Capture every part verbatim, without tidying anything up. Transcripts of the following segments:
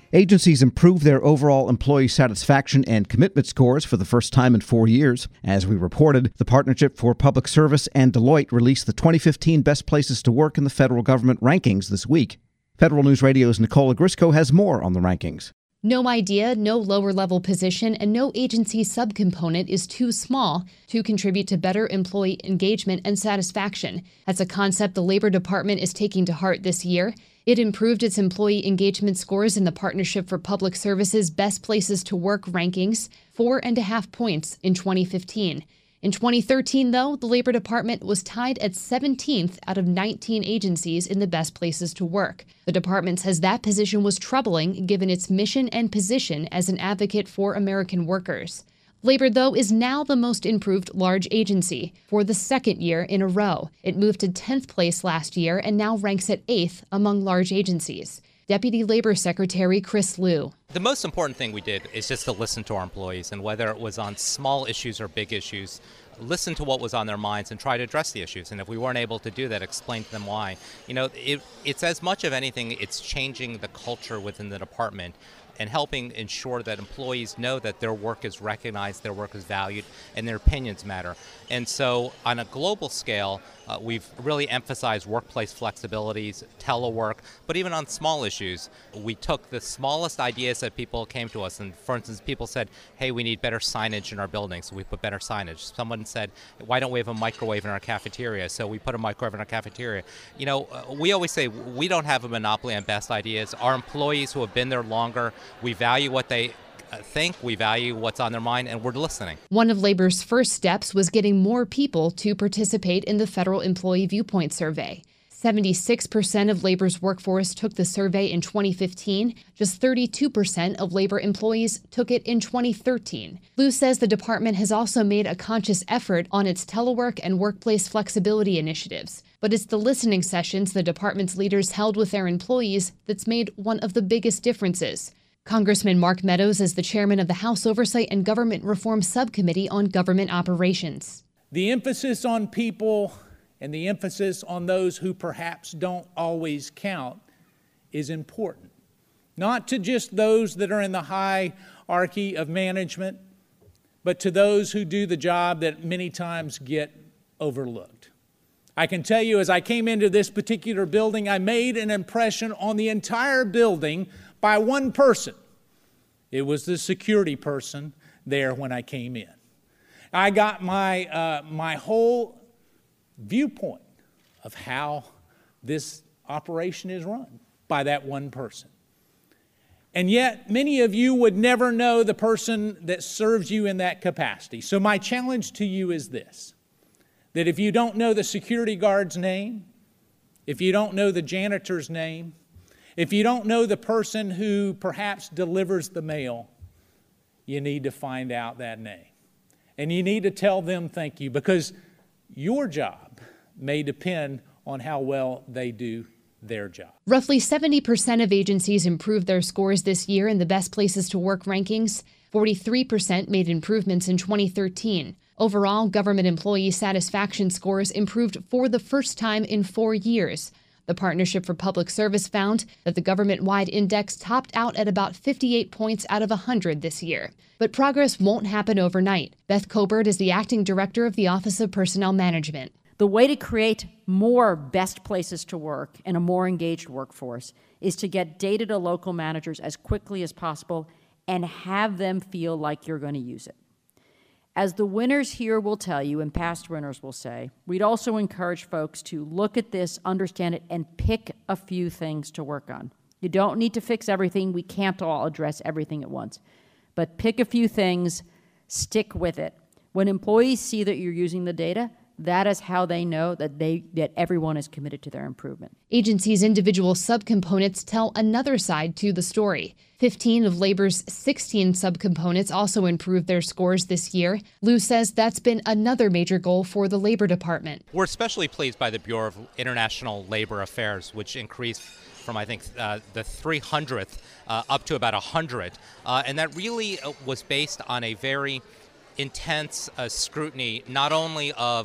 Agencies improved their overall employee satisfaction and commitment scores for the first time in four years. As we reported, the Partnership for Public Service and Deloitte released the twenty fifteen Best Places to Work in the federal government rankings this week. Federal News Radio's Nicole Grisco has more on the rankings. No idea, no lower-level position, and no agency subcomponent is too small to contribute to better employee engagement and satisfaction. That's a concept the Labor Department is taking to heart this year. It improved its employee engagement scores in the Partnership for Public Service's Best Places to Work rankings, four and a half points in twenty fifteen. In twenty thirteen, though, the Labor Department was tied at seventeenth out of nineteen agencies in the Best Places to Work. The department says that position was troubling given its mission and position as an advocate for American workers. Labor, though, is now the most improved large agency for the second year in a row. It moved to tenth place last year and now ranks at eighth among large agencies. Deputy Labor Secretary Chris Liu. The most important thing we did is just to listen to our employees, and whether it was on small issues or big issues, listen to what was on their minds and try to address the issues. And if we weren't able to do that, explain to them why. You know, it, it's as much of anything, it's changing the culture within the department and helping ensure that employees know that their work is recognized, their work is valued, and their opinions matter. And so on a global scale, uh, we've really emphasized workplace flexibilities, telework, but even on small issues, we took the smallest ideas that people came to us. And for instance, people said, hey, we need better signage in our buildings, so we put better signage. Someone said, why don't we have a microwave in our cafeteria? So we put a microwave in our cafeteria. You know, uh, we always say we don't have a monopoly on best ideas. Our employees who have been there longer, we value what they think, we value what's on their mind, and we're listening. One of Labor's first steps was getting more people to participate in the Federal Employee Viewpoint Survey. seventy-six percent of Labor's workforce took the survey in twenty fifteen. Just thirty-two percent of Labor employees took it in twenty thirteen. Liu says the department has also made a conscious effort on its telework and workplace flexibility initiatives. But it's the listening sessions the department's leaders held with their employees that's made one of the biggest differences. Congressman Mark Meadows is the chairman of the House Oversight and Government Reform Subcommittee on Government Operations. The emphasis on people and the emphasis on those who perhaps don't always count is important. Not to just those that are in the hierarchy of management, but to those who do the job that many times get overlooked. I can tell you, as I came into this particular building, I made an impression on the entire building by one person. It was the security person there when I came in. I got my, uh, my whole viewpoint of how this operation is run by that one person. And yet, many of you would never know the person that serves you in that capacity. So my challenge to you is this, that if you don't know the security guard's name, if you don't know the janitor's name, if you don't know the person who perhaps delivers the mail, you need to find out that name. And you need to tell them thank you, because your job may depend on how well they do their job. Roughly seventy percent of agencies improved their scores this year in the Best Places to Work rankings. forty-three percent made improvements in twenty thirteen. Overall, government employee satisfaction scores improved for the first time in four years. The Partnership for Public Service found that the government-wide index topped out at about fifty-eight points out of one hundred this year. But progress won't happen overnight. Beth Cobert is the acting director of the Office of Personnel Management. The way to create more best places to work and a more engaged workforce is to get data to local managers as quickly as possible and have them feel like you're going to use it. As the winners here will tell you, and past winners will say, we'd also encourage folks to look at this, understand it, and pick a few things to work on. You don't need to fix everything. We can't all address everything at once. But pick a few things, stick with it. When employees see that you're using the data, that is how they know that they that everyone is committed to their improvement. Agencies' individual subcomponents tell another side to the story. fifteen of Labor's sixteen subcomponents also improved their scores this year. Liu says that's been another major goal for the Labor Department. We're especially pleased by the Bureau of International Labor Affairs, which increased from, I think, uh, the three hundredth uh, up to about one hundred. Uh, and that really was based on a very intense uh, scrutiny, not only of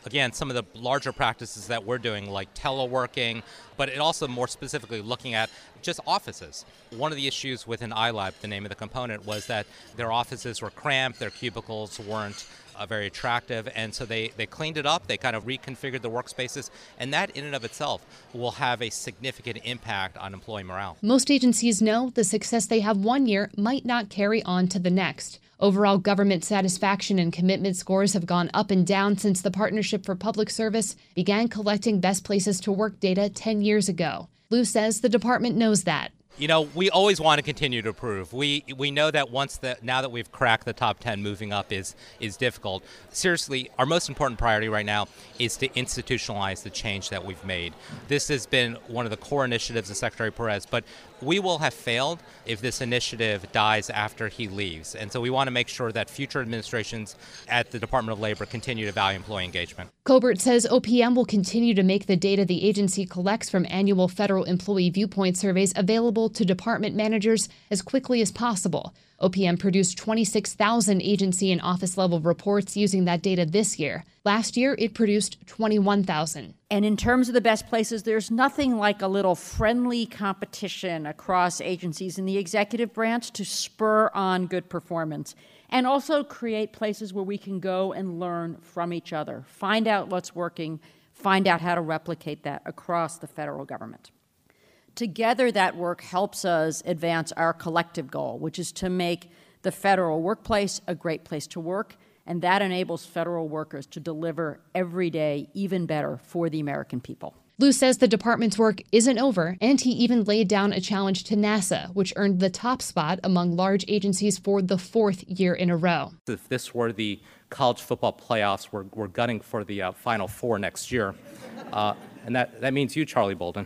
again, some of the larger practices that we're doing, like teleworking, but it also more specifically looking at just offices. One of the issues within iLab, the name of the component, was that their offices were cramped, their cubicles weren't uh, very attractive, and so they, they cleaned it up, they kind of reconfigured the workspaces, and that in and of itself will have a significant impact on employee morale. Most agencies know the success they have one year might not carry on to the next. Overall government satisfaction and commitment scores have gone up and down since the Partnership for Public Service began collecting best places to work data ten years ago. Lou says the department knows that. You know, we always want to continue to improve. We we know that once the now that we've cracked the top ten, moving up is is difficult. Seriously, our most important priority right now is to institutionalize the change that we've made. This has been one of the core initiatives of Secretary Perez, but we will have failed if this initiative dies after he leaves. And so we want to make sure that future administrations at the Department of Labor continue to value employee engagement. Colbert says O P M will continue to make the data the agency collects from annual federal employee viewpoint surveys available to department managers as quickly as possible. O P M produced twenty-six thousand agency and office-level reports using that data this year. Last year, it produced twenty-one thousand. And in terms of the best places, there's nothing like a little friendly competition across agencies in the executive branch to spur on good performance and also create places where we can go and learn from each other, find out what's working, find out how to replicate that across the federal government. Together, that work helps us advance our collective goal, which is to make the federal workplace a great place to work, and that enables federal workers to deliver every day even better for the American people. Lou says the department's work isn't over, and he even laid down a challenge to NASA, which earned the top spot among large agencies for the fourth year in a row. If this were the college football playoffs, we're, we're gunning for the uh, Final Four next year. Uh, and that, that means you, Charlie Bolden.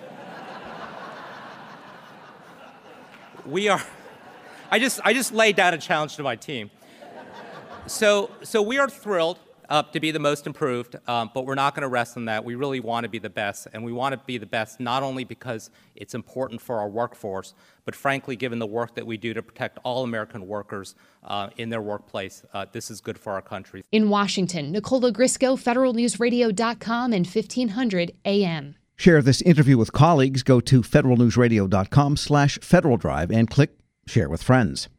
We are, I just, I just laid down a challenge to my team. So, so we are thrilled uh, to be the most improved, um, but we're not going to rest on that. We really want to be the best, and we want to be the best not only because it's important for our workforce, but frankly, given the work that we do to protect all American workers uh, in their workplace, uh, this is good for our country. In Washington, Nicola Grisco, federal news radio dot com and fifteen hundred A M. Share this interview with colleagues. Go to federal news radio dot com slash Federal Drive and click Share with Friends.